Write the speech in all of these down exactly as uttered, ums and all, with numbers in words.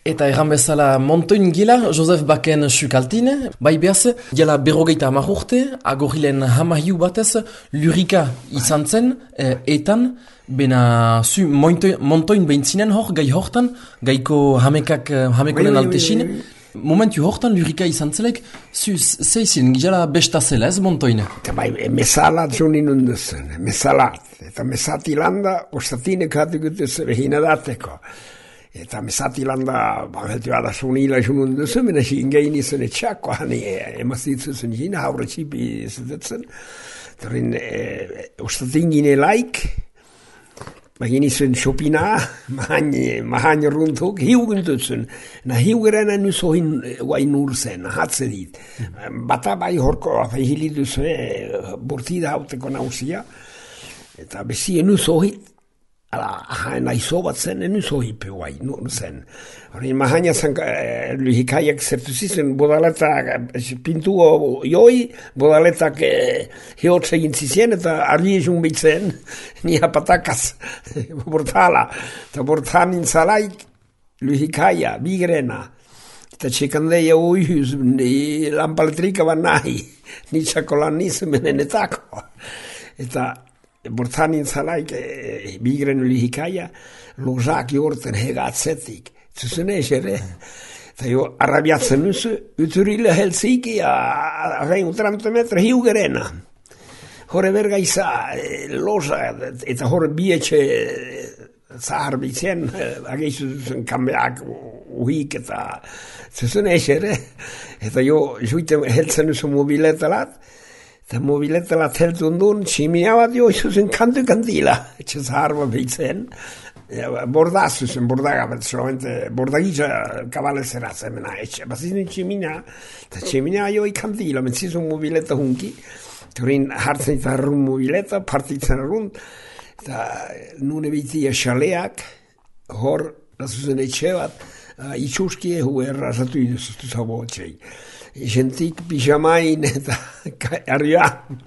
Eta erran bezala Montoin gila, Josef Baken sukaltine, bai behaz, gela berrogeita hamar urte, agorilen hamahiu batez, lurika izan zen, e, etan, bena zu Montoin, Montoin behintzinen hor, gai hortan, gaiko hamekak, hamekonen altesin, momentu hortan lurika izan zelek, zu zeizin, gila besta zela ez Montoin? Eta bai, mesalat jonin unduzen, mesalat, eta mesati landa, ostatinek hatu gutuz behina dateko. Eta mesati landa, bageltu ada sunila junun duzen, mena hingein izan etxako, hani emazitzuzen jina, haure txipi izatetzen. Torin, ostatin gine laik, bagin izan xopina, mahain runtuk, hiugun duzen. Na hiugeren nusohin guain urzen, hatze dit. Bata bai horko, hili duzen, bortida hauteko nausia, eta bezien nusohit, ala, nahi bat zen, enu zohipe guai, nur zen. Hori, mahaina zen, luhikaiak zertu zizen, bodaletak pintu joi, bodaletak hiotz egin zizien, eta argi esun bitzen, ni apatakaz, bortala. Eta bortan intzalaik, luhikaia, bigrena. Eta txekandeia uihuz, lampaletrika ban nahi, nitsakolan nizen menenetako. Eta, bortanin zalaik, e, bigren lihikaia, lozak jorten hega atzetik. Zuzen ere, eta jo, arrabiatzen nuzu, uturile helziki, arrein trenta metre hiugerena. Hore berga iza, e, loza, eta hore bietxe zahar bitzen, ageizu zuzen kambeak uhik, eta zuzen ere, eta jo, juite helzen nuzu mobiletalat, eta mobileta lat heltun duen, tximia bat jo, zuzen kantu kantila, etxe zaharba behitzen, bordaz zuzen, bordaga, bat solamente, bordagitza kabalezera zemena, etxe, bazizun tximina, eta tximina jo ikantila, mentzizun mobileta hunki, turin hartzen eta arrun mobileta, partitzen arrun, eta nune bitia xaleak, hor, da zuzen etxe bat, itxuski ehu errazatu iduzuztu zabo txei. Gentik pijamain eta arioan.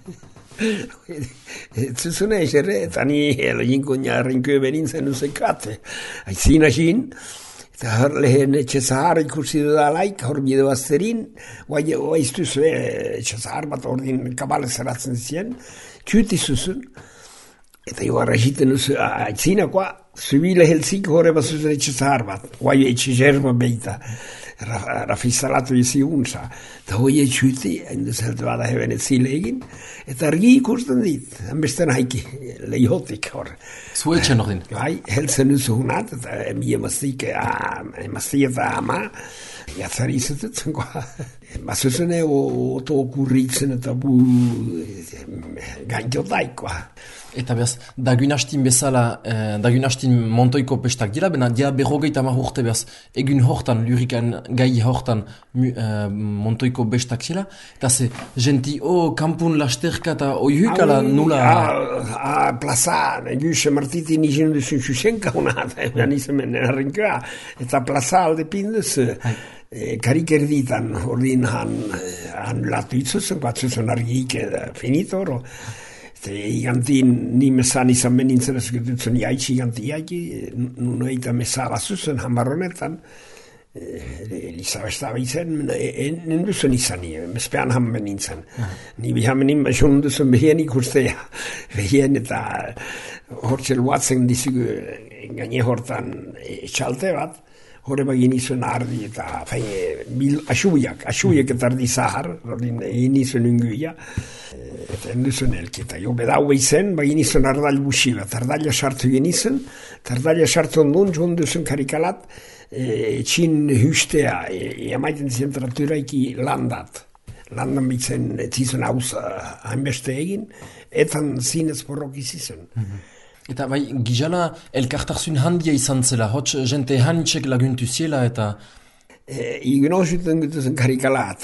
Zuzune esere, eta ni jinkunia rinko benintzen uzekate. Aizina jin, eta hor lehen etxe zahar ikusi dudalaik, hor bide bazterin, oaiztu zue etxe zahar bat ordin kabale zeratzen zien, txuti zuzun, eta jo arraziten uzu, aizinakoa, zubile helzik horre bat zuzun etxe zahar bat, oai etxe jerba beita. Rafizalatu izi unza. Eta hoi etxuti, hain duzeltu bada heben etzile egin, eta argi ikusten dit, hanbesten haiki, lehihotik hor. Zu etxen hor din? Bai, helzen duzu hunat, eta mi emaztik, emaztik eta ama, jatzari izatetzen, bazuzene oto okurritzen eta bu gaintiotaikoa. Eta behaz, dagun hastin bezala, eh, dagun hastin Montoiko pestak dira, bena dia berrogeita hamar urte behaz, egun hortan, lurikan gai hortan eh, Montoiko bestak zela, eta ze, genti, o, kampun lasterka eta oihukala nula... A, plaza, Giuse Martiti nizien duzun xuxenka hona, eta nizemen errinkoa, eta plaza alde pinduz, e, karik erditan, ordin han, han latu itzuzen, batzuzen argik, finito, oro, igantin ni mesan izan benintzen ezkertutzen iaitsi iganti iaiki, nuno eita mesa bazuzen hamarronetan, Elizabesta baitzen, nenduzen izan, mespean han benintzen. Ni bihan benin baixon duzen behien ikustea, behien eta hortzel batzen dizugu gaine hortan etxalte bat, hore bagin izuen ardi eta asubiak, asubiak eta ardi zahar, egin izuen unguia, eta enduzuen elketa. Jo bedau behizen, bagin izuen ardal busila, eta ardaila sartu egin izuen, eta ardaila sartu ondun, joan duzen karikalat, etxin hüstea, amaiten zentraturaiki landat. Landan bitzen etzizun hauz hainbeste egin, etan zinez borrok izizun. Eta bai, gizala elkartarzun handia izan zela, hotz jente hanitxek laguntu ziela eta... Igno zuten gutuzen karikalat,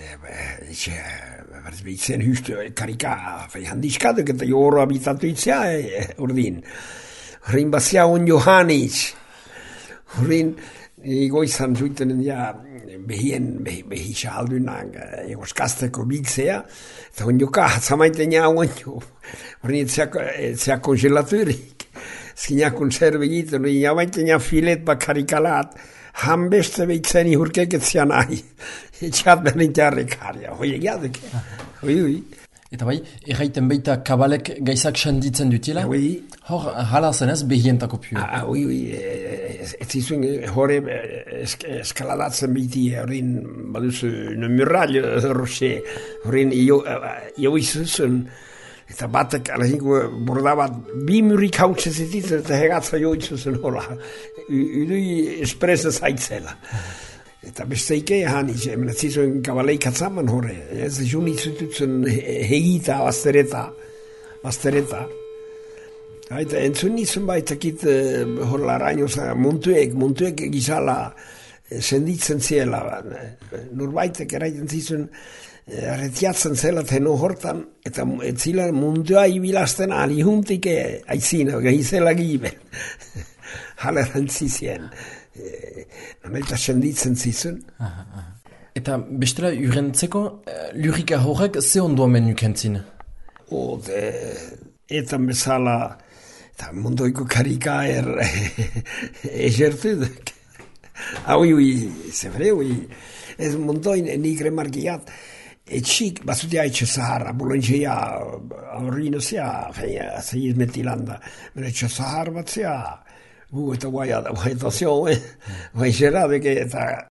bitzen hüste karika handizkatuk eta jo horro abitatu itzea, urdin. Horrein bazia on Johanitz, horrein goizan zuiten ja behien, behisa aldunak egoskazteko biltzea, eta on joka zamaiten ja on jo, horrein etzea kongelaturik, zina konserve egiten, horrein ja baiten ja filet bakarikalat, han beste beitzen ihurkek etzian nahi. Etxat berin jarrikaria, hoi egiadek. Hoi, hoi. Eta bai, erraiten baita kabalek gaizak senditzen dutiela? Oui. Hor, hala zenez, behientako pioa. Ah, oui, oui. Ez zizuen, hore eskaladatzen biti, horrein, baduzu, murral, roxe, horrein, jo izuzun, eta batek, alahiko, borda bat, bi murik hautze zititzen, eta hegatza jo izuzun, hola. Udui espresa zaitzela. Eta besteike ehan itxe, menetzizoen kabaleik atzaman hore, ez juni zututzen hegita, baztereta, baztereta. Eta entzun nizun baitakit horla arainoza, muntuek, muntuek gizala senditzen ziela. Nurbaitek eraiten zizun, arretiatzen zela teno hortan, eta etzila muntua ibilazten alihuntik aizina, gehizela giben. Hala erantzizien. Namelta senditzen zizun. Aha, aha. Eta bestela urentzeko, lurika horrek ze ondoa menukentzin? O, de, etan bezala, eta mundoiko karika er egertudek. Ah, oui, oui, c'est vrai, oui. Ez mundoin nigre margiat, etxik, bazutia etxe Zahara, bolonxea, horrino zea, feia, zeiz metilanda, mena etxe Zahar bat zea, gu eta guai, guai eta zio, guai xerradek, eta